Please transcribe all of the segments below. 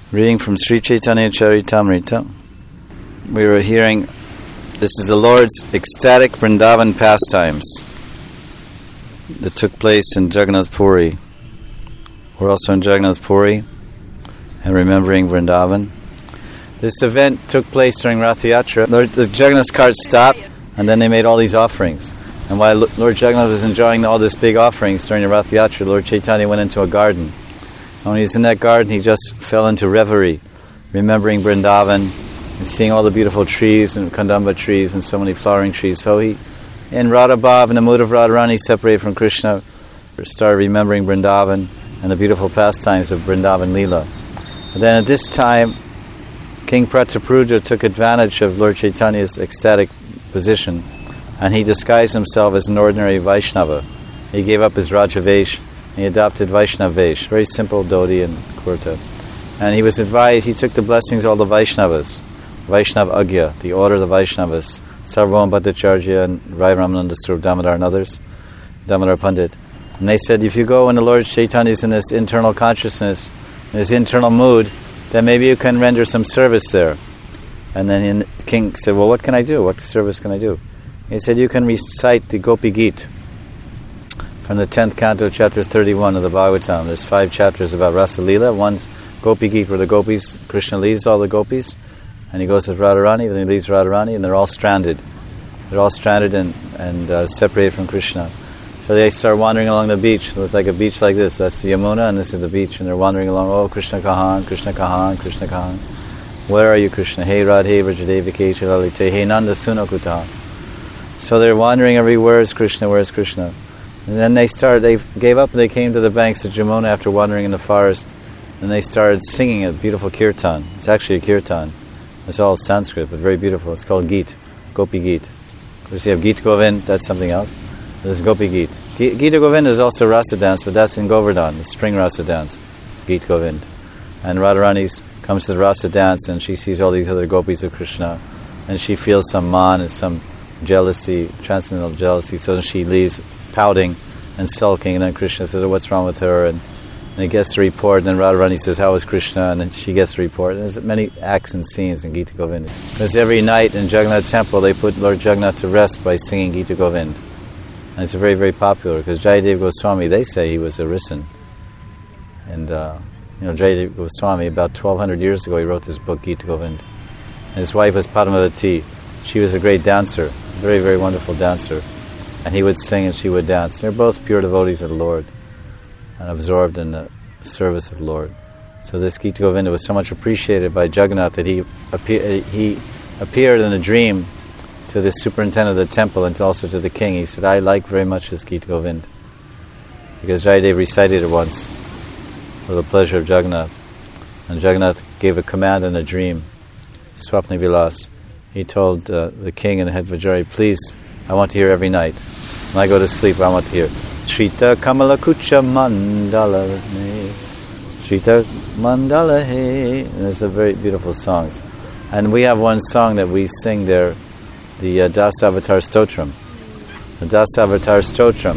Reading from Sri Chaitanya Charitamrita. We were hearing, this is the Lord's ecstatic Vrindavan pastimes that took place in Jagannath Puri. We're also in Jagannath Puri and remembering Vrindavan. This event took place during Rath Yatra. The Jagannath cart stopped, and then they made all these offerings. And while Lord Jagannath was enjoying all these big offerings during the Rath Yatra, Lord Chaitanya went into a garden. And when he was in that garden, he just fell into reverie, remembering Vrindavan and seeing all the beautiful trees and Kandamba trees and so many flowering trees. So he, in Radha Bhav, in the mood of Radharani, separated from Krishna, started remembering Vrindavan and the beautiful pastimes of Vrindavan Leela. And then at this time, King Prataparudra took advantage of Lord Chaitanya's ecstatic position, and he disguised himself as an ordinary Vaishnava. He gave up his Rajavesh, and he adopted Vaishnava Vesh, very simple dhoti and kurta. And he was advised, he took the blessings of all the Vaishnavas, Vaishnava Agya, the order of the Vaishnavas, Sarvabhauma Bhattacharya and Rai Ramananda Swarup Damodar and others, Damodar Pandit. And they said, if you go when the Lord Chaitanya is in this internal consciousness, in his internal mood, then maybe you can render some service there. And then the king said, well, what can I do? What service can I do? He said, you can recite the Gopi Geet from the 10th canto, chapter 31 of the Bhagavatam. There's 5 chapters about Rasa Leela. One's Gopi Geet, where the gopis, Krishna leaves all the gopis, and he goes with Radharani, then he leaves Radharani, and they're all stranded. They're all stranded and separated from Krishna. So they start wandering along the beach. So it's like a beach like this. That's the Yamuna, and this is the beach, and they're wandering along. Oh, Krishna Kahan, Krishna Kahan, Krishna Kahan. Where are you, Krishna? Hey Radhe Vrajadevi Kecha Lalite, Hey Nanda Sunakutaha. So they're wandering everywhere. Where is Krishna? Where is Krishna? And then they gave up and they came to the banks of Jamuna after wandering in the forest, and they started singing a beautiful kirtan. It's actually a kirtan. It's all Sanskrit, but very beautiful. It's called Geet, Gopi Geet. Of course, you have Geet Govind, that's something else. This is Gopi Geet. Gita Govind is also rasa dance, but that's in Govardhan, the spring rasa dance, Geet Govind. And Radharani comes to the rasa dance, and she sees all these other gopis of Krishna, and she feels some man and some jealousy, transcendental jealousy, so she leaves pouting and sulking, and then Krishna says, oh, what's wrong with her? And he gets the report, and then Radharani says, how is Krishna? And then she gets the report. And there's many acts and scenes in Gita Govind. Because every night in Jagannath temple, they put Lord Jagannath to rest by singing Gita Govind. And it's very, very popular, because Jayadev Goswami, they say he was a Risan. And, Jayadev Goswami, about 1,200 years ago, he wrote this book, Gita Govind. And his wife was Padmavati. She was a great dancer, very, very wonderful dancer. And he would sing and she would dance. They're both pure devotees of the Lord and absorbed in the service of the Lord. So this Gita Govinda was so much appreciated by Jagannath that he appeared in a dream to the superintendent of the temple and also to the king. He said, I like very much this Gita Govind, because Jayadev recited it once for the pleasure of Jagannath. And Jagannath gave a command in a dream, Swapni Vilas. He told the king and the head Vajari, please, I want to hear every night. When I go to sleep, I want to hear Shrita Kamala Kucha Mandala Me. Shrita Mandala He. And it's a very beautiful songs. And we have one song that we sing there, the Dasavatar Stotram. The Dasavatar Stotram.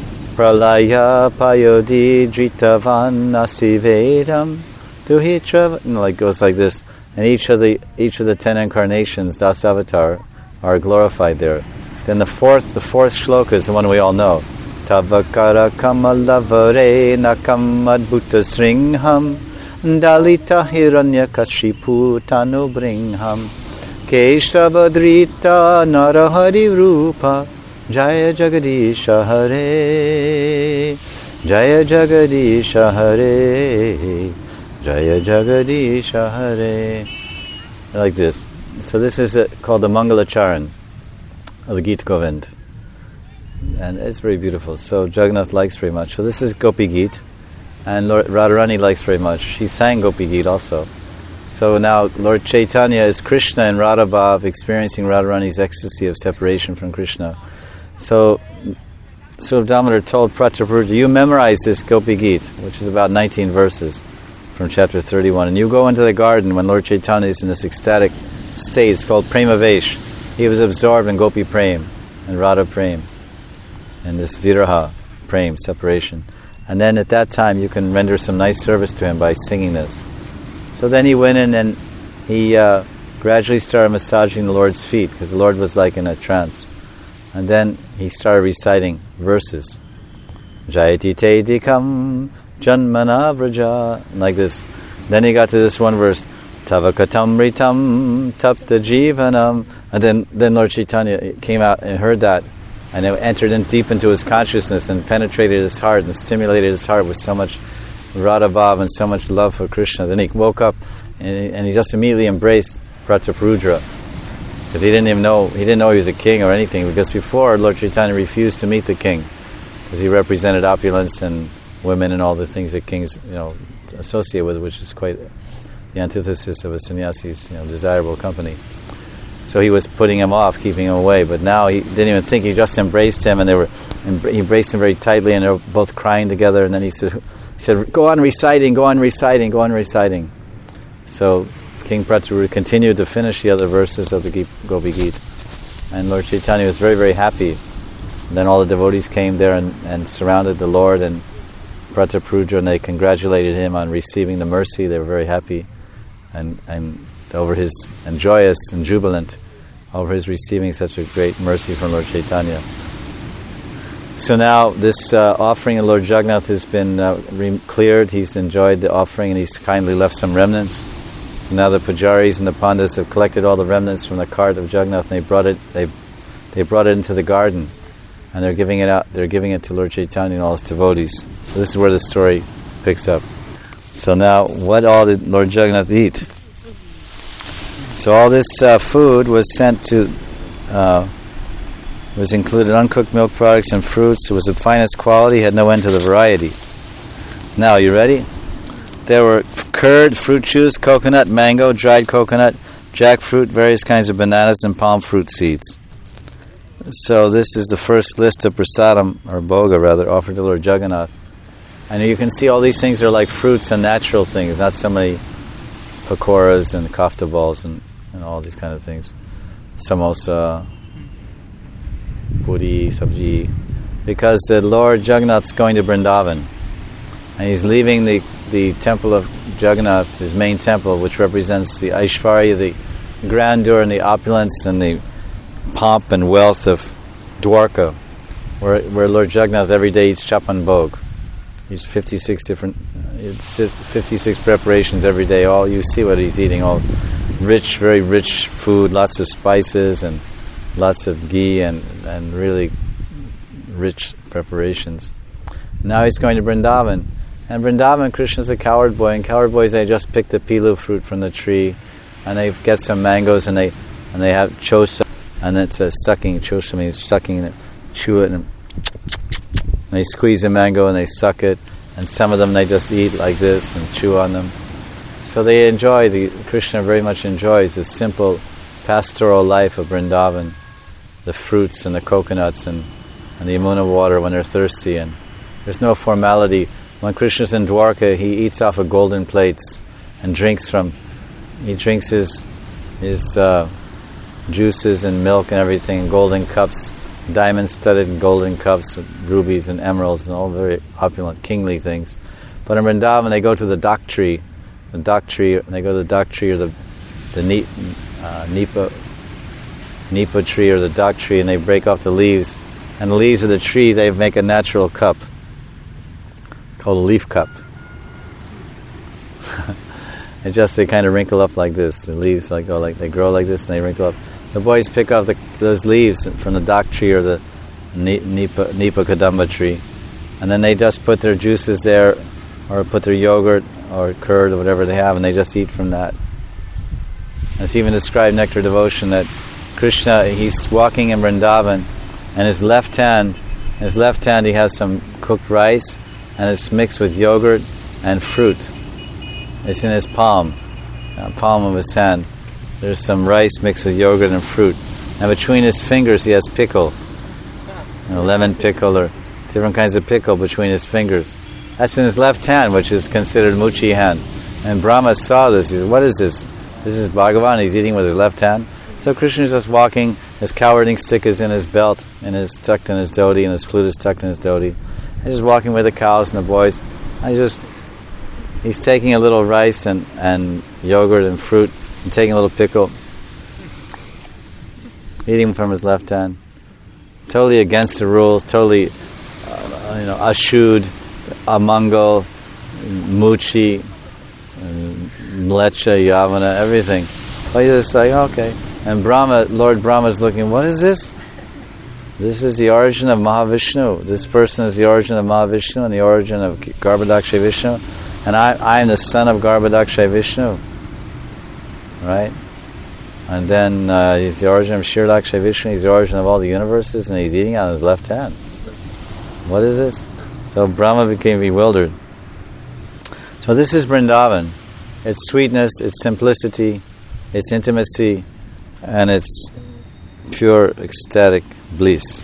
Pralaya Payodi Dritavan Nasivedam Duhitra. It goes like this. And each of the 10 incarnations, Dasavatar, are glorified there. Then the fourth shloka is the one we all know. Tavakara kamalavare nakamadbhuta sringham dalita hiranya kashipu tanu bringham keshavadrita narahari rupa jaya jagadisha hare jaya jagadisha hare jaya jagadisha hare. Like this. So this is called the Mangalacharan of the Gita Govind. And it's very beautiful. So Jagannath likes very much. So this is Gopi Geet. And Lord Radharani likes very much. She sang Gopi Geet also. So now Lord Chaitanya is Krishna in Radha Bhav, experiencing Radharani's ecstasy of separation from Krishna. So Swarup Damodar told Prataparudra, you memorize this Gopi Geet, which is about 19 verses from chapter 31. And you go into the garden when Lord Chaitanya is in this ecstatic state. It's called Prema Vesh. He was absorbed in Gopi Prem and Radha Prem and this Viraha Prem, separation. And then at that time you can render some nice service to him by singing this. So then he went in and he gradually started massaging the Lord's feet, because the Lord was like in a trance. And then he started reciting verses. Jayati te dikam janmana vraja, like this. Then he got to this one verse, Tavakatam ritam tapta jivanam. And then Lord Chaitanya came out and heard that, and it entered in deep into his consciousness and penetrated his heart and stimulated his heart with so much Radha Bhav and so much love for Krishna. Then he woke up and he just immediately embraced Prataparudra, because he didn't know he was a king or anything, because before Lord Chaitanya refused to meet the king, because he represented opulence and women and all the things that kings associate with, which is quite the antithesis of a sannyasi's desirable company. So he was putting him off, keeping him away. But now he didn't even think; he just embraced him, and he embraced him very tightly, and they were both crying together. And then he said, "Go on reciting, go on reciting, go on reciting." So King Prataparudra continued to finish the other verses of the Gopi Gita, and Lord Chaitanya was very, very happy. And then all the devotees came there and surrounded the Lord and Prataparudra, and they congratulated him on receiving the mercy. They were very happy and over his, and joyous and jubilant over his receiving such a great mercy from Lord Chaitanya. So now this offering of Lord Jagannath has been cleared. He's enjoyed the offering, and he's kindly left some remnants. So now the pujaris and the pandits have collected all the remnants from the cart of Jagannath, and they brought it into the garden, and they're giving it out. They're giving it to Lord Chaitanya and all his devotees. So this is where the story picks up. So now, what all did Lord Jagannath eat? So all this food was sent to, was included uncooked milk products and fruits. It was the finest quality, had no end to the variety. Now, you ready? There were curd, fruit juice, coconut, mango, dried coconut, jackfruit, various kinds of bananas, and palm fruit seeds. So this is the first list of prasadam, or bhoga rather, offered to Lord Jagannath. And you can see all these things are like fruits and natural things, not so many pakoras and kafta balls and all these kind of things. Samosa, puri, sabji. Because the Lord Jagannath's going to Vrindavan, and he's leaving the temple of Jagannath, his main temple, which represents the Aishvarya, the grandeur and the opulence and the pomp and wealth of Dwarka, where Lord Jagannath every day eats chapan bhog. He's 56 preparations every day. All you see what he's eating, all rich, very rich food, lots of spices and lots of ghee and really rich preparations. Now he's going to Vrindavan. And Vrindavan, Krishna's a coward boy, and coward boys, they just pick the pilu fruit from the tree, and they get some mangoes, and they have chosa, and it's a sucking. Chosa means sucking, and chew it, and they squeeze a mango and they suck it, and some of them they just eat like this and chew on them. So they enjoy, Krishna very much enjoys the simple pastoral life of Vrindavan, the fruits and the coconuts and the Yamuna water when they're thirsty, and there's no formality. When Krishna's in Dwarka, he eats off of golden plates and drinks his juices and milk and everything in golden cups, diamond-studded golden cups with rubies and emeralds and all very opulent, kingly things. But in Vrindavan, they go to the dak tree. They go to the dak tree or the nipa tree or the dak tree, and they break off the leaves. And the leaves of the tree, they make a natural cup. It's called a leaf cup. They kind of wrinkle up like this. The leaves they grow like this, and they wrinkle up. The boys pick off those leaves from the dak tree or the nipa kadamba tree, and then they just put their juices there, or put their yogurt or curd or whatever they have, and they just eat from that. And it's even described in Nectar Devotion that Krishna, he's walking in Vrindavan, and his left hand he has some cooked rice, and it's mixed with yogurt and fruit. It's in his palm of his hand. There's some rice mixed with yogurt and fruit. And between his fingers he has pickle. Lemon pickle or different kinds of pickle between his fingers. That's in his left hand, which is considered muchi hand. And Brahma saw this. He said, what is this? This is Bhagavan. He's eating with his left hand. So Krishna is just walking. His cowarding stick is in his belt, and is tucked in his dhoti, and his flute is tucked in his dhoti. He's just walking with the cows and the boys. And he's just He's taking a little rice and yogurt and fruit and taking a little pickle, eating from his left hand. Totally against the rules, totally, ashud, amangal, muchi, mlecha, yavana, everything. Well, he's just like, okay. And Lord Brahma is looking, what is this? This is the origin of Mahavishnu. This person is the origin of Mahavishnu and the origin of Garbhodaksha Vishnu. And I am the son of Garbhodaksha Vishnu. Right? And then he's the origin of Shirlaksha Vishnu. He's the origin of all the universes, and he's eating on his left hand. What is this? So Brahma became bewildered. So this is Vrindavan. Its sweetness, its simplicity, its intimacy, and its pure ecstatic bliss.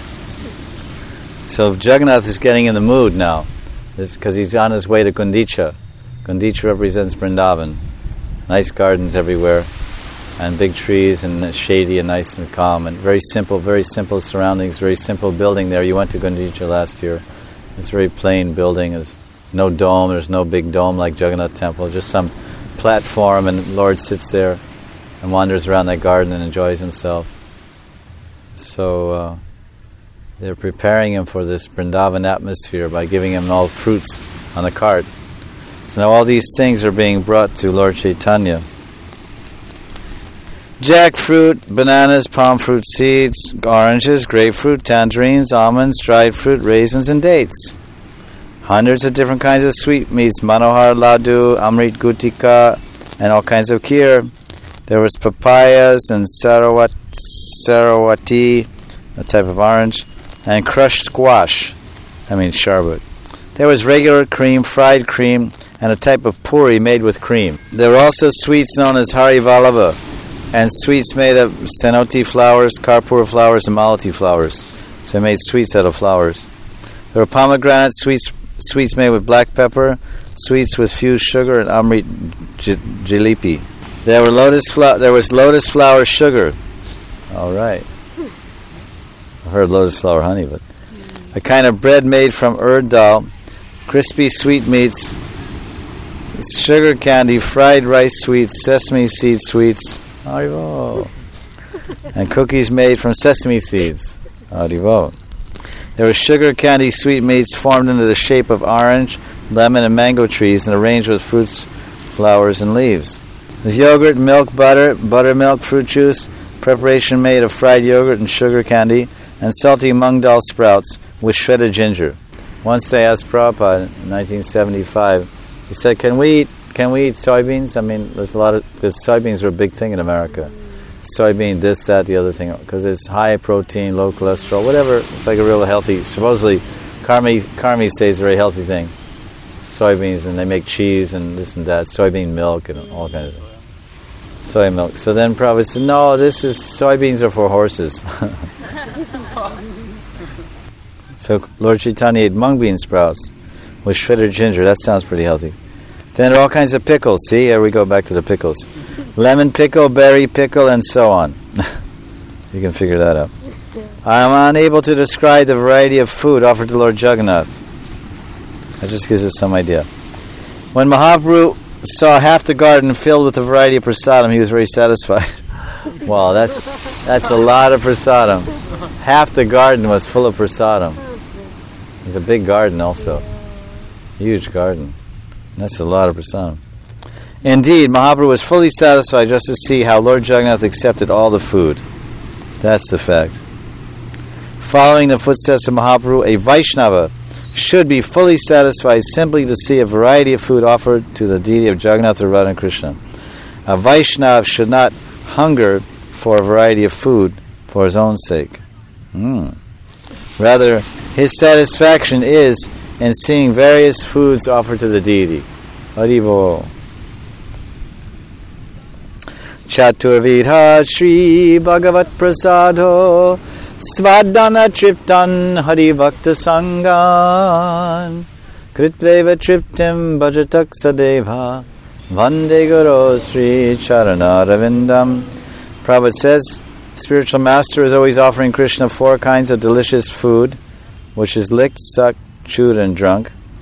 So Jagannath is getting in the mood now, because he's on his way to Gundicha. Gundicha represents Vrindavan. Nice gardens everywhere, and big trees, and shady and nice and calm, and very simple surroundings, very simple building there. You went to Gundicha last year. It's a very plain building. There's no dome. There's no big dome like Jagannath Temple. Just some platform, and the Lord sits there and wanders around that garden and enjoys himself. So they're preparing him for this Vrindavan atmosphere by giving him all fruits on the cart. So now all these things are being brought to Lord Chaitanya. Jackfruit, bananas, palm fruit seeds, oranges, grapefruit, tangerines, almonds, dried fruit, raisins, and dates. Hundreds of different kinds of sweetmeats, manohar, laddu, amrit gutika, and all kinds of kheer. There was papayas and sarawati, a type of orange, and crushed squash, sherbet. There was regular cream, fried cream, and a type of puri made with cream. There were also sweets known as hari vallabha, and sweets made of senoti flowers, karpura flowers, and malati flowers. So they made sweets out of flowers. There were pomegranate sweets made with black pepper, sweets with fused sugar, and amrit jalebi. There was lotus flower sugar. All right. I've heard lotus flower honey, but a kind of bread made from urd dal, crispy sweetmeats, sugar candy, fried rice sweets, sesame seed sweets, Haribo, and cookies made from sesame seeds, Haribo. There were sugar candy sweetmeats formed into the shape of orange, lemon, and mango trees and arranged with fruits, flowers, and leaves. There's yogurt, milk, buttermilk, fruit juice, preparation made of fried yogurt and sugar candy, and salty mung dal sprouts with shredded ginger. Once they asked Prabhupada in 1975, he said, Can we eat soybeans? There's a lot of, because soybeans are a big thing in America. Soybean, this, that, the other thing, because it's high protein, low cholesterol, whatever. It's like a real healthy, supposedly, Karmi says it's a very healthy thing. Soybeans, and they make cheese and this and that, soybean milk and all kinds of things. Soy milk. So then Prabhupada said, no, soybeans are for horses. So Lord Chaitanya ate mung bean sprouts with shredded ginger. That sounds pretty healthy. Then there are all kinds of pickles. See, here we go back to the pickles. Lemon pickle, berry pickle, and so on. You can figure that out. I am unable to describe the variety of food offered to Lord Jagannath. That just gives us some idea. When Mahaprabhu saw half the garden filled with a variety of prasadam, he was very satisfied. Wow, that's a lot of prasadam. Half the garden was full of prasadam. It's a big garden also. Huge garden. That's a lot of prasadam. Indeed, Mahaprabhu was fully satisfied just to see how Lord Jagannath accepted all the food. That's the fact. Following the footsteps of Mahaprabhu, a Vaishnava should be fully satisfied simply to see a variety of food offered to the deity of Jagannath or Radha and Krishna. A Vaishnava should not hunger for a variety of food for his own sake. Rather, his satisfaction is in seeing various foods offered to the deity. Haribo. Chaturvidha Shri Bhagavat Prasado Svadana Triptan Hari Bhakta Sangan Kritveva Triptim Bhajatak Sadeva Vande Guru Sri Charana Ravindam. Prabhupada says, the spiritual master is always offering Krishna 4 kinds of delicious food, which is licked, sucked, chewed, and drunk.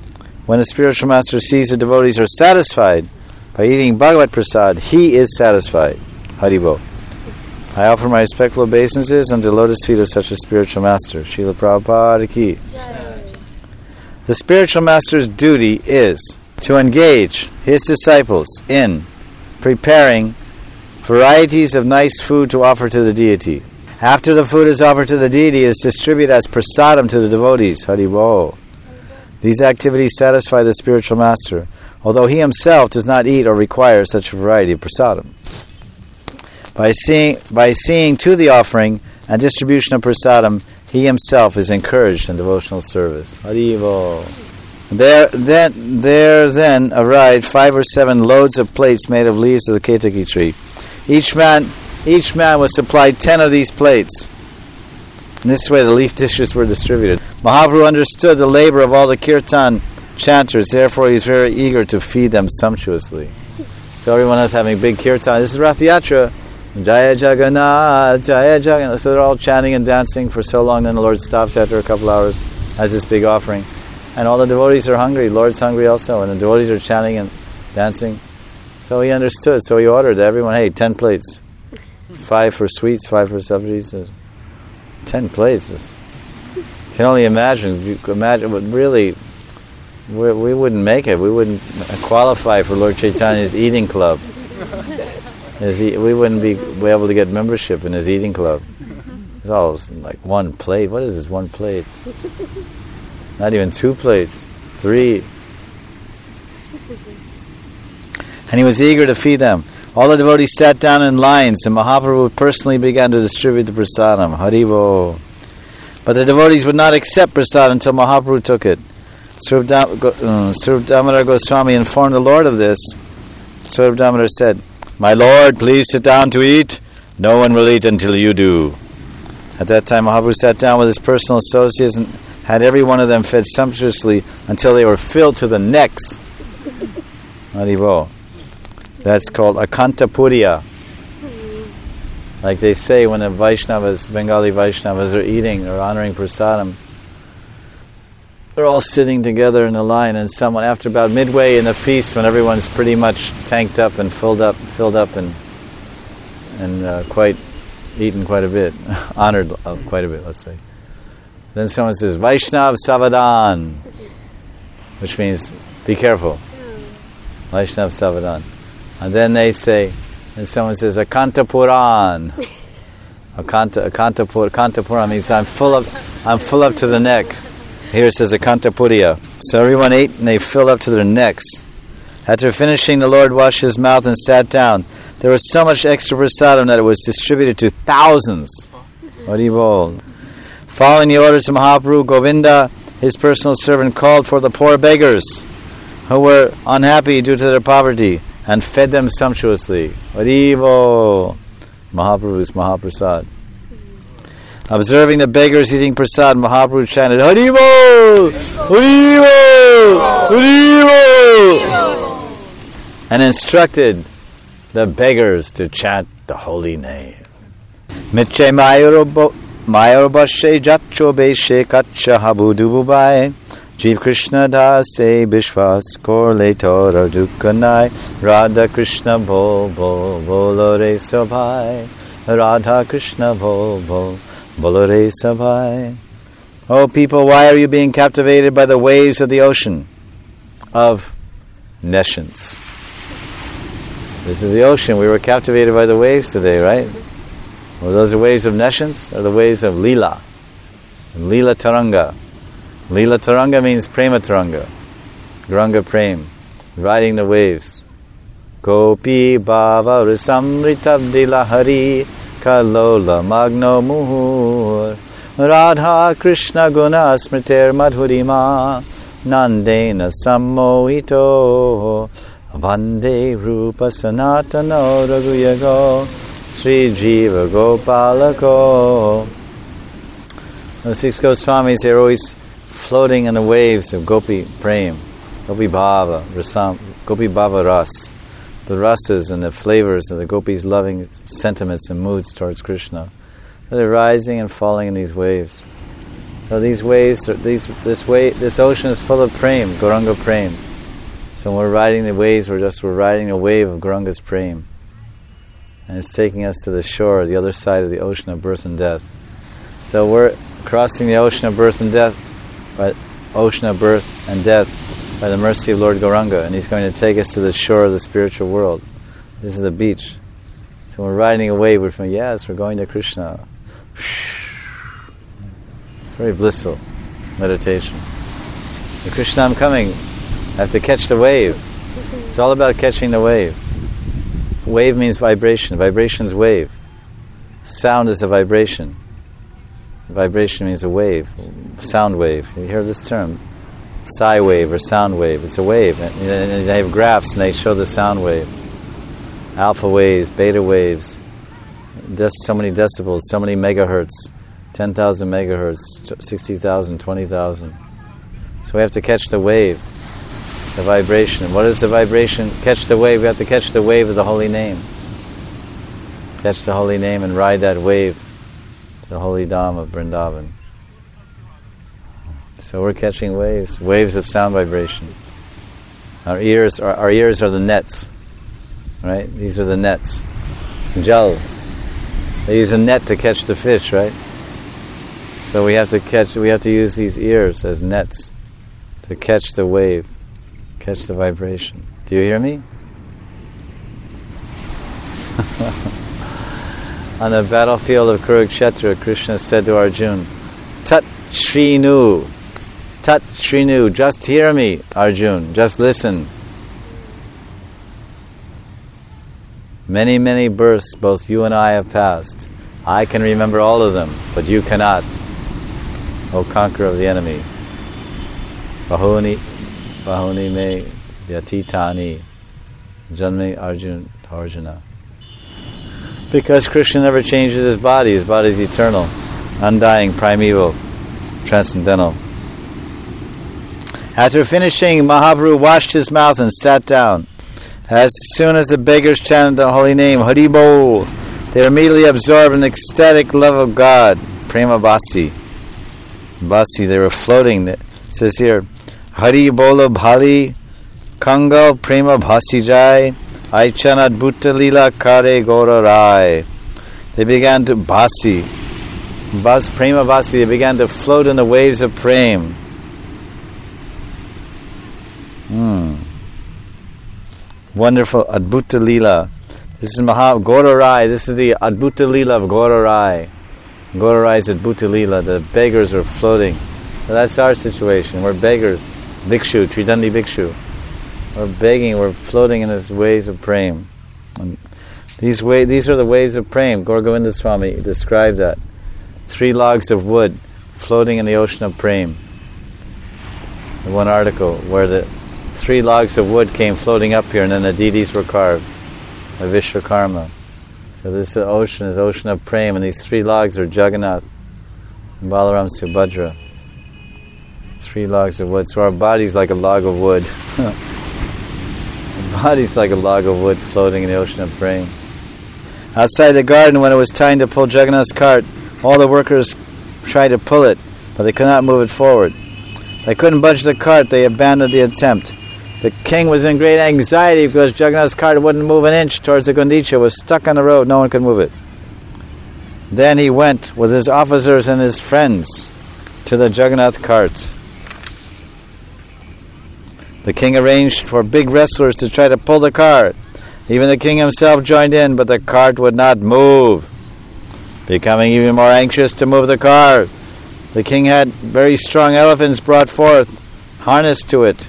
When the spiritual master sees the devotees are satisfied by eating Bhagavad Prasad, he is satisfied. Haribo. I offer my respectful obeisances unto the lotus feet of such a spiritual master. Srila Prabhupada ki. The spiritual master's duty is to engage his disciples in preparing varieties of nice food to offer to the deity. After the food is offered to the deity, it is distributed as prasadam to the devotees. Haribo. These activities satisfy the spiritual master, although he himself does not eat or require such a variety of prasadam. By seeing to the offering and distribution of prasadam, he himself is encouraged in devotional service. Haribo. There then arrived 5 or 7 loads of plates made of leaves of the Ketaki tree. Each man was supplied 10 of these plates. In this way the leaf dishes were distributed. Mahaprabhu understood the labor of all the kirtan chanters, therefore he was very eager to feed them sumptuously. So everyone is having big kirtan. This is Rath Yatra. Jaya Jagannath, Jaya Jagannath. So they're all chanting and dancing for so long, then the Lord stops after a couple hours, has this big offering. And all the devotees are hungry. Lord's hungry also. And the devotees are chanting and dancing. So he understood. So he ordered everyone, hey, 10 plates. 5 for sweets, 5 for subsidies. 10 plates. You can only imagine. You can imagine, but really, we wouldn't make it. We wouldn't qualify for Lord Chaitanya's eating club. We wouldn't be able to get membership in his eating club. It's all like 1 plate. What is this 1 plate? Not even 2 plates. 3. And he was eager to feed them. All the devotees sat down in lines, and Mahaprabhu personally began to distribute the prasadam. Haribo. But the devotees would not accept prasadam until Mahaprabhu took it. Swarup Damodar Goswami informed the Lord of this. Swarup Damodar said, "My Lord, please sit down to eat. No one will eat until you do." At that time, Mahaprabhu sat down with his personal associates and had every one of them fed sumptuously until they were filled to the necks. Haribo. That's called Akantapuriya. Like they say when the Vaishnavas, Bengali Vaishnavas are eating or honoring prasadam, they're all sitting together in a line, and someone, after about midway in the feast, when everyone's pretty much tanked up and filled up and quite eaten quite a bit, honored quite a bit, let's say. Then someone says, Vaishnav Savadan, which means, be careful. Vaishnav Savadan. And then they say, and someone says, Akantapuran. Akantapuran means I'm full up to the neck. Here it says Akantapuriya. So everyone ate and they filled up to their necks. After finishing, the Lord washed his mouth and sat down. There was so much extra prasadam that it was distributed to thousands. Haribol. Following the orders of Mahaprabhu, Govinda, his personal servant, called for the poor beggars who were unhappy due to their poverty and fed them sumptuously. Haribo. Mahaprabhu's Mahaprasad. Observing the beggars eating prasad, Mahaprabhu chanted, Haribo! Haribo! Haribo! And instructed the beggars to chant the holy name. Mitche Mayurobashe Jatcho Beshe Kacha Habudububai Jeev Krishna Dase Bishwas Korle Tora Dukanai Radha Krishna Bol Bol Bolore Sabhai Radha Krishna Bol Bol Bolore Sabhai. Oh people, why are you being captivated by the waves of the ocean of nescience? This is the ocean. We were captivated by the waves today, right? Well, those are waves of nescience or the waves of Leela. Leela Taranga. Leela Taranga means Prema Taranga. Garanga Prem. Riding the waves. Gopi Bhava Risamrita Dila Hari Kalola Magno Muhur Radha Krishna Guna Smriter Madhurima Nandena Sammohito Vande Rupa Sanatano Raghuyago Sri Jiva Gopalako. The 6 Goswamis, they're always floating in the waves of Gopi Prem, Gopi Bhava, Rasam, Gopi Bhava Ras, the rasas and the flavors of the Gopis' loving sentiments and moods towards Krishna. They're rising and falling in these waves. So these waves, this ocean is full of prem, Gauranga prem. So when we're riding the waves, we're riding a wave of Gauranga's prem. And it's taking us to the shore, the other side of the ocean of birth and death. So we're crossing the ocean of birth and death, by the mercy of Lord Gauranga, and He's going to take us to the shore of the spiritual world. This is the beach. So when we're riding a wave, we're from, yes, we're going to Krishna. It's very blissful meditation. The Krishna, I'm coming. I have to catch the wave. It's all about catching the wave. Wave means vibration. Vibration's wave. Sound is a vibration. Vibration means a wave. Sound wave. You hear this term? Psi wave or sound wave. It's a wave. And they have graphs and they show the sound wave. Alpha waves, beta waves. So many decibels, so many megahertz. 10,000 megahertz, 60,000, 20,000. So we have to catch the wave, the vibration. What is the vibration? Catch the wave. We have to catch the wave of the holy name. Catch the holy name and ride that wave to the holy Dham of Vrindavan. So we're catching waves of sound vibration. Our ears are the nets, right? These are the nets. Jal. They use a net to catch the fish, right? So we have to use these ears as nets to catch the wave, catch the vibration. Do you hear me? On the battlefield of Kurukshetra, Krishna said to Arjuna, Tat Shrinu, just hear me, Arjuna, just listen. Many, many births both you and I have passed. I can remember all of them, but you cannot. O conqueror of the enemy. Bahuni me vyatitani janme Arjuna. Because Krishna never changes his body is eternal, undying, primeval, transcendental. After finishing, Mahaprabhu washed his mouth and sat down. As soon as the beggars chanted the holy name, Hari Bol, they were immediately absorbed in ecstatic love of God, Prema Basi. Basi, they were floating. It says here, Hari Bolo Bhali, Kangal Prema Bhasi Jai, Aichanat Bhutta Lila Kare Gora Rai. They began to Basi, Prema Basi, they began to float in the waves of Prem. Wonderful Adbhuta Leela. This is Gora Rai. This is the Adbhuta Leela of Gora Rai. Gora Rai's Adbhuta Leela. The beggars were floating. So that's our situation. We're beggars. Bhikshu, Tridandi Bhikshu. We're begging. We're floating in these waves of Prem. And these are the waves of Prem. Gaura Govinda Swami described that. 3 logs of wood floating in the ocean of Prem. In one article where the 3 logs of wood came floating up here and then the deities were carved by Vishwakarma. So this ocean is ocean of Prem, and these 3 logs are Jagannath and Balaram Subhadra. 3 logs of wood. So our body's like a log of wood. Our body's like a log of wood floating in the ocean of Prem. Outside the garden, when it was time to pull Jagannath's cart, all the workers tried to pull it, but they could not move it forward. They couldn't budge the cart. They abandoned the attempt. The king was in great anxiety because Jagannath's cart wouldn't move an inch towards the Gundicha. It was stuck on the road. No one could move it. Then he went with his officers and his friends to the Jagannath cart. The king arranged for big wrestlers to try to pull the cart. Even the king himself joined in, but the cart would not move. Becoming even more anxious to move the cart, the king had very strong elephants brought forth, harnessed to it.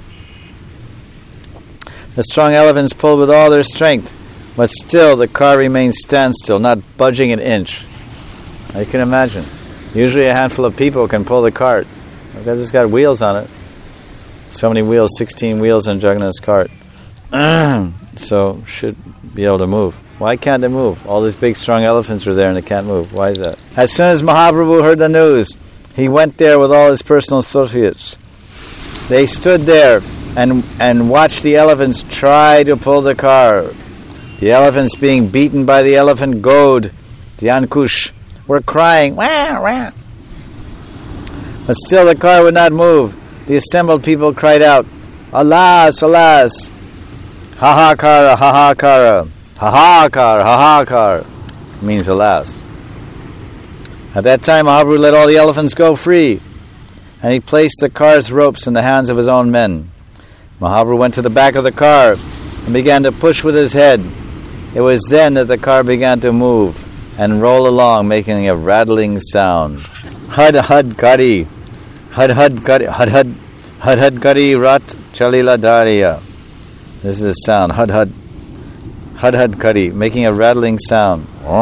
The strong elephants pulled with all their strength, but still the car remained standstill, not budging an inch. Now you can imagine. Usually a handful of people can pull the cart. Because it's got wheels on it. So many wheels, 16 wheels on Jagannath's cart. So should be able to move. Why can't it move? All these big strong elephants are there and they can't move. Why is that? As soon as Mahaprabhu heard the news, he went there with all his personal associates. They stood there and watched the elephants try to pull the car. The elephants being beaten by the elephant goad, the Ankush, were crying, wah, wah. But still the car would not move. The assembled people cried out, "Alas, alas! Hahakara, hahakara! Hahakar, hahakar!" Means alas. At that time Mahaprabhu let all the elephants go free, and he placed the car's ropes in the hands of his own men. Mahaprabhu went to the back of the car and began to push with his head. It was then that the car began to move and roll along, making a rattling sound. Hud hud kari, hud hud kari, hud hud, hud hud kari rat chalila dariya. This is the sound, hud hud, hud hud kari, making a rattling sound.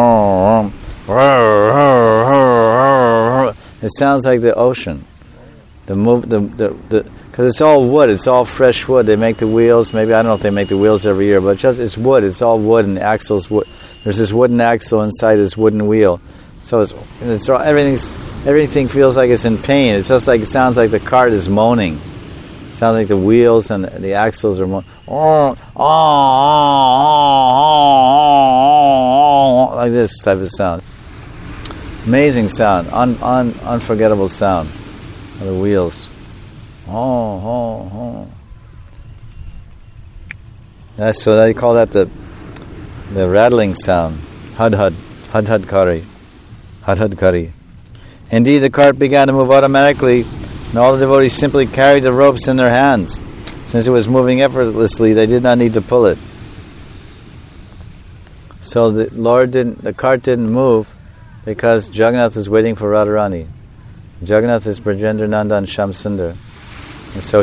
It sounds like the ocean. Because it's all wood, it's all fresh wood. They make the wheels. Maybe I don't know if they make the wheels every year, but it's wood. It's all wood, and the axles wood. There's this wooden axle inside this wooden wheel, so it's all, everything feels like it's in pain. It's just like it sounds like the cart is moaning. It sounds like the wheels and the axles are moaning. Like this type of sound. Amazing sound, unforgettable sound of the wheels. That's so they call that the rattling sound. Hud hud, hud hud kari, hud hud kari. Indeed, the cart began to move automatically, and all the devotees simply carried the ropes in their hands. Since it was moving effortlessly, they did not need to pull it. So the cart didn't move because Jagannath was waiting for Radharani. Jagannath is Brajendra Nandan Shyamsundar. And so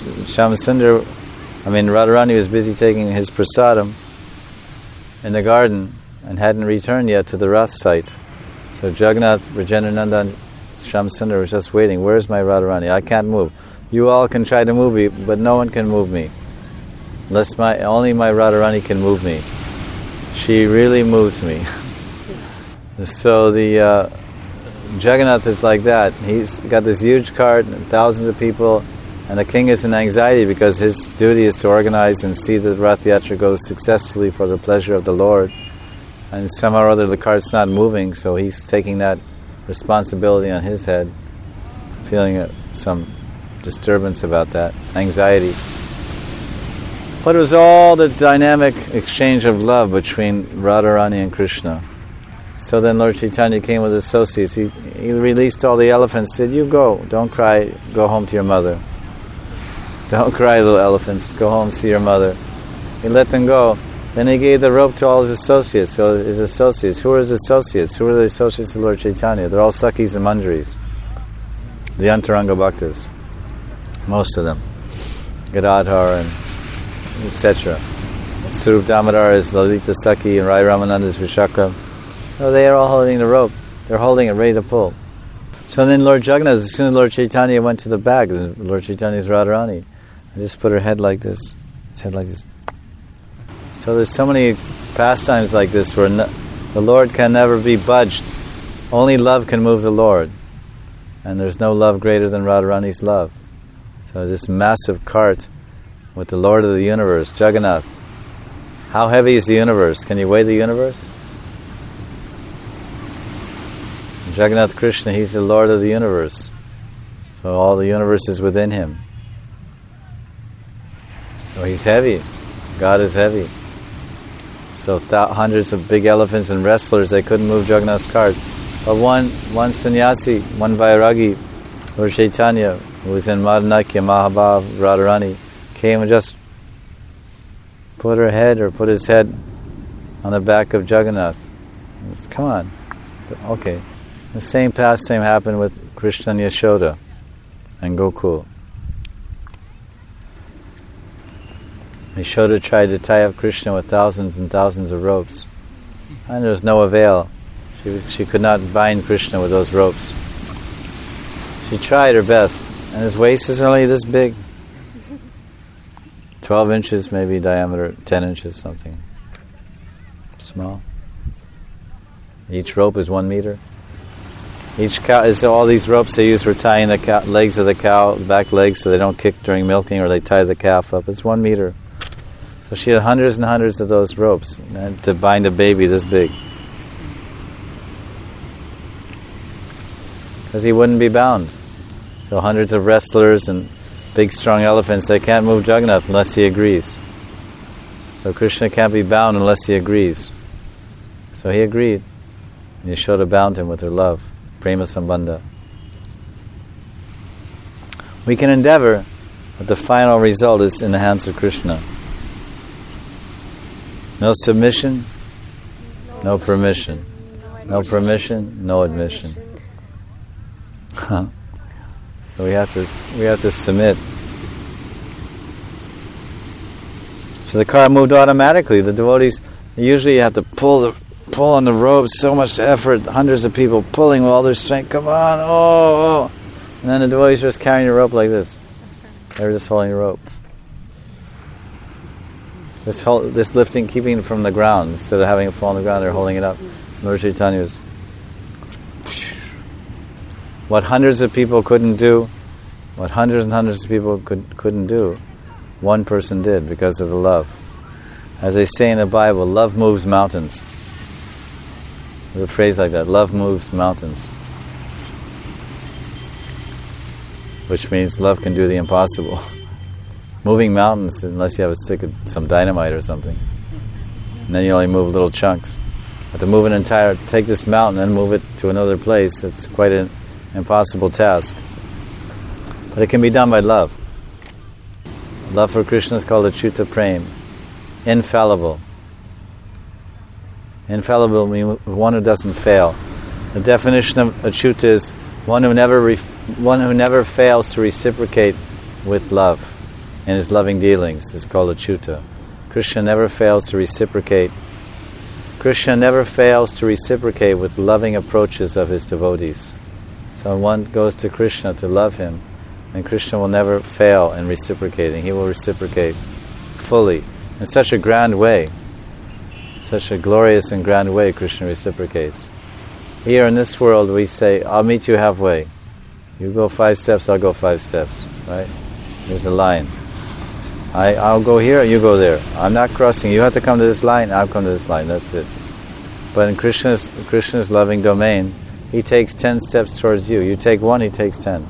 Radharani was busy taking his prasadam in the garden and hadn't returned yet to the Rath site. So Jagannath, Brajendra Nandan Shyamsundar was just waiting. Where's my Radharani? I can't move. You all can try to move me, but no one can move me. Only my Radharani can move me. She really moves me. So the Jagannath is like that. He's got this huge cart and thousands of people, and the king is in anxiety because his duty is to organize and see that the Rath Yatra goes successfully for the pleasure of the Lord. And somehow or other the cart's not moving, so he's taking that responsibility on his head, feeling some disturbance about that, anxiety. But it was all the dynamic exchange of love between Radharani and Krishna. So then Lord Chaitanya came with associates. He released all the elephants, said, "You go, don't cry, go home to your mother. Don't cry, little elephants, go home, see your mother." He let them go. Then he gave the rope to all his associates. So his associates, who are his associates? Who are the associates of Lord Chaitanya? They're all Sakhis and Manjaris, the Antaranga Bhaktas, most of them. Gadadhar and etc. Swarup Damodar is Lalita Sakhi and Rai Ramananda is Vishaka. So they are all holding the rope. They're holding it ready to pull. So then Lord Jagannath, as soon as Lord Chaitanya went to the back, Lord Chaitanya's Radharani, and just put her head like this. His head like this. So there's so many pastimes like this where the Lord can never be budged. Only love can move the Lord. And there's no love greater than Radharani's love. So this massive cart with the Lord of the universe, Jagannath. How heavy is the universe? Can you weigh the universe? Jagannath Krishna, he's the Lord of the universe. So all the universe is within him. So he's heavy. God is heavy. So hundreds of big elephants and wrestlers, they couldn't move Jagannath's cart. But one sannyasi, one vairagi, Lord Chaitanya, who was in Madhanakya, Mahabhav, Radharani, came and just put his head on the back of Jagannath. Said, "Come on." Okay. The same pastime happened with Krishna and Yashoda and Gokul. Yashoda tried to tie up Krishna with thousands and thousands of ropes, and there was no avail. She could not bind Krishna with those ropes. She tried her best, and his waist is only this big. 12 inches maybe diameter, 10 inches something. Small. Each rope is 1 meter. Each cow is all these ropes they use for tying the legs of the cow, back legs, so they don't kick during milking, or they tie the calf up. It's 1 meter. So she had hundreds and hundreds of those ropes to bind a baby this big, because he wouldn't be bound. So hundreds of wrestlers and big strong elephants, they can't move Jagannath unless he agrees. So Krishna can't be bound unless he agrees. So he agreed. And Yashoda bound him with her love. Prema Sambandha. We can endeavor, but the final result is in the hands of Krishna. No submission, no permission. No permission, no admission. So we have to submit. So the car moved automatically. The devotees, usually you have to pull on the rope, so much effort, hundreds of people pulling with all their strength. Come on, oh. And then the devotees were just carrying the rope like this. They were just holding the rope. This lifting, keeping it from the ground. Instead of having it fall on the ground, they're holding it up. Lord Chaitanya was... What hundreds of people couldn't do, what hundreds and hundreds of people couldn't do, one person did because of the love. As they say in the Bible, love moves mountains. There's a phrase like that, love moves mountains. Which means love can do the impossible. Moving mountains, unless you have a stick of some dynamite or something. And then you only move little chunks. But to move take this mountain and move it to another place, it's quite an impossible task. But it can be done by love. Love for Krishna is called Achyuta Prem. Infallible. Infallible means one who doesn't fail. The definition of Achyuta is one who never fails to reciprocate with love in his loving dealings is called Achyuta. Krishna never fails to reciprocate. Krishna never fails to reciprocate with loving approaches of his devotees. So when one goes to Krishna to love him, then Krishna will never fail in reciprocating. He will reciprocate fully in such a grand way. Such a glorious and grand way Krishna reciprocates. Here in this world we say, I'll meet you halfway. You go 5 steps, I'll go 5 steps. Right? There's a line. I'll go here, you go there. I'm not crossing. You have to come to this line, I'll come to this line. That's it. But in Krishna's loving domain, he takes 10 steps towards you. You take 1, he takes 10.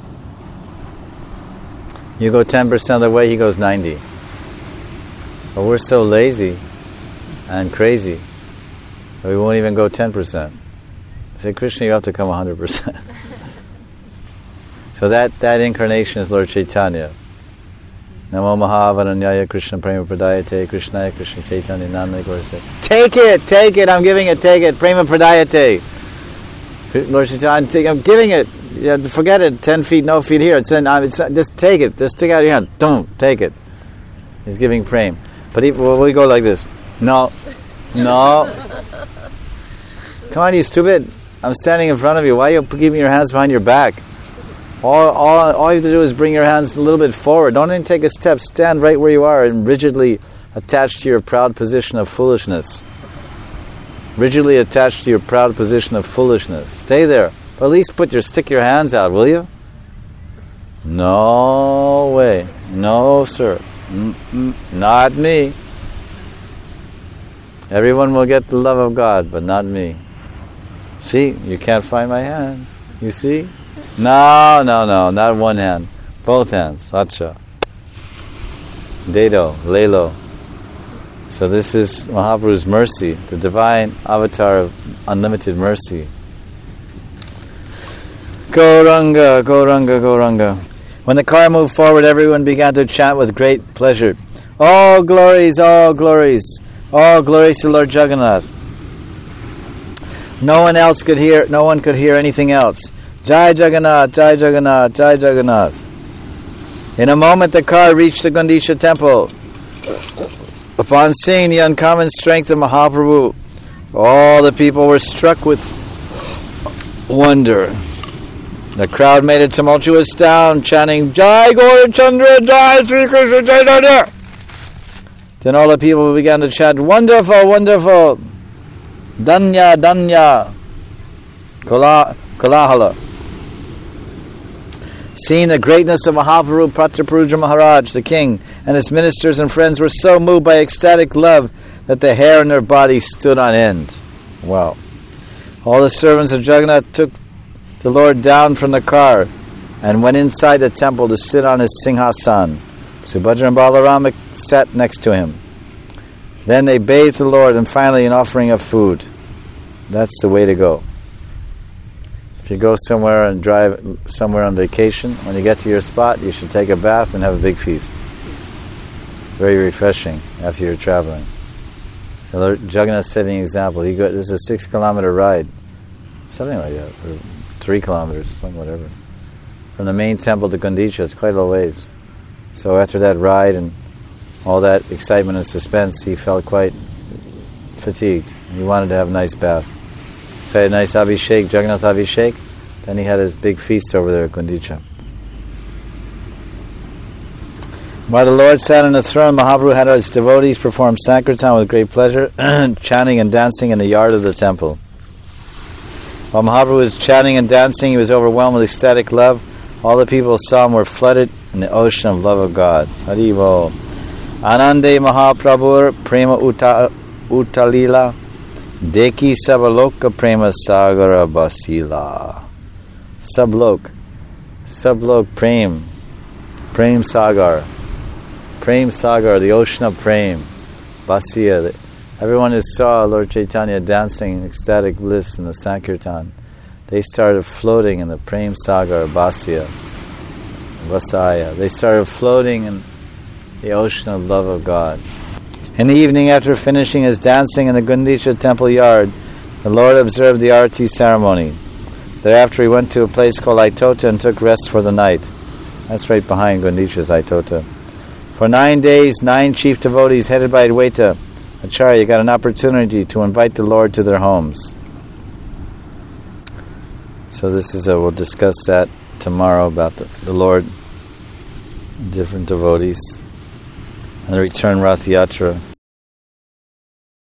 You go 10% of the way, he goes 90. But we're so lazy and crazy that we won't even go 10%. I say, Krishna, you have to come 100%. So that incarnation is Lord Chaitanya. Namo Mahavaranyaya Krishna Prema Pradayate Krishnaya Krishna Chaitanya Nanda Gorse. Take it, I'm giving it, take it, Prema Pradayate. Lord Chaitanya, I'm giving it. Yeah, forget it, 10 feet, no feet here. It's just take it, just stick out your hand. Don't, take it. He's giving prema. But we go like this. No. Come on, you stupid. I'm standing in front of you. Why are you keeping your hands behind your back? All you have to do is bring your hands a little bit forward. Don't even take a step. Stand right where you are and rigidly attached to your proud position of foolishness. Rigidly attached to your proud position of foolishness. Stay there. But at least stick your hands out, will you? No way. No, sir. Not me. Everyone will get the love of God, but not me. See, you can't find my hands. You see? No, not one hand. Both hands. Acha. Dedo, Lelo. So this is Mahaprabhu's mercy, the divine avatar of unlimited mercy. Gauranga, Gauranga, Gauranga. When the car moved forward, everyone began to chant with great pleasure. All glories, all glories, all glories to Lord Jagannath. No one could hear anything else. Jai Jagannath, Jai Jagannath, Jai Jagannath. In a moment the car reached the Gundisha temple. Upon seeing the uncommon strength of Mahaprabhu, all the people were struck with wonder. The crowd made a tumultuous sound, chanting, Jai Gaura Chandra, Jai Sri Krishna Chaitanya. Then all the people began to chant, wonderful, wonderful, Danya, Danya, Kolahala. Seeing the greatness of Mahaprabhu, Pratapuruja Maharaj, the king, and his ministers and friends were so moved by ecstatic love that the hair on their bodies stood on end. Wow. All the servants of Jagannath took the Lord down from the car and went inside the temple to sit on his Singhasan. Subhadra and Balaram sat next to him. Then they bathed the Lord, and finally an offering of food. That's the way to go. If you go somewhere and drive somewhere on vacation, when you get to your spot, you should take a bath and have a big feast. Very refreshing after you're traveling. So Lord Jagannath setting an example. This is a 6-kilometer ride, something like that, or 3 kilometers, something whatever. From the main temple to Gundicha, it's quite a little ways. So after that ride and all that excitement and suspense, he felt quite fatigued. He wanted to have a nice bath. So he had a nice Abhishek, Jagannath Abhishek. Then he had his big feast over there at Gundicha. While the Lord sat on the throne, Mahaprabhu had his devotees perform Sankirtan with great pleasure, chanting and dancing in the yard of the temple. While Mahaprabhu was chanting and dancing, he was overwhelmed with ecstatic love. All the people saw him were flooded in the ocean of love of God. Haribo. Anande Mahaprabhur Prema Utalila Deki Sabaloka Prema Sagara Basila. Sublok Prem Sagar. Prem Sagar, the ocean of Prem. Basya. Everyone who saw Lord Chaitanya dancing in ecstatic bliss in the Sankirtan, they started floating in the Prem Sagar, Vasaya. They started floating in the ocean of love of God. In the evening, after finishing his dancing in the Gundicha temple yard, the Lord observed the arati ceremony. Thereafter he went to a place called Aitota and took rest for the night. That's right behind Gundicha's Aitota. For 9 days, 9 chief devotees headed by Advaita Acharya got an opportunity to invite the Lord to their homes. So we'll discuss that tomorrow about the Lord, different devotees, and the return Rath Yatra.